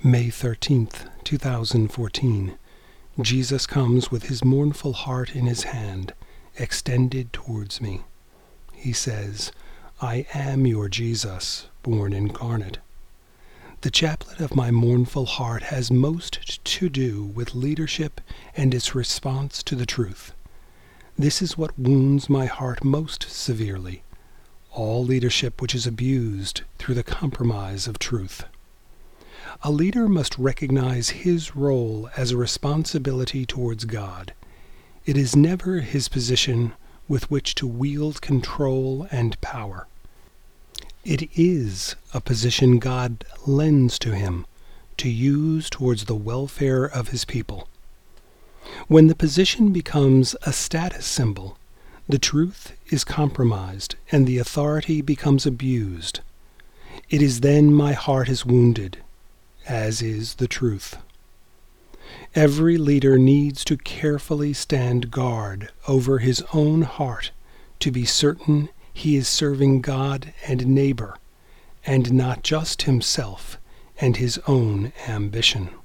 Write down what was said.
May 13th, 2014. Jesus comes with his mournful heart in his hand, extended towards me. He says, "I am your Jesus, born incarnate." The chaplet of my mournful heart has most to do with leadership and its response to the truth. This is what wounds my heart most severely, all leadership which is abused through the compromise of truth. A leader must recognize his role as a responsibility towards God. It is never his position with which to wield control and power. It is a position God lends to him to use towards the welfare of his people. When the position becomes a status symbol, the truth is compromised and the authority becomes abused. It is then my heart is wounded, as is the truth. Every leader needs to carefully stand guard over his own heart to be certain he is serving God and neighbor, and not just himself and his own ambition.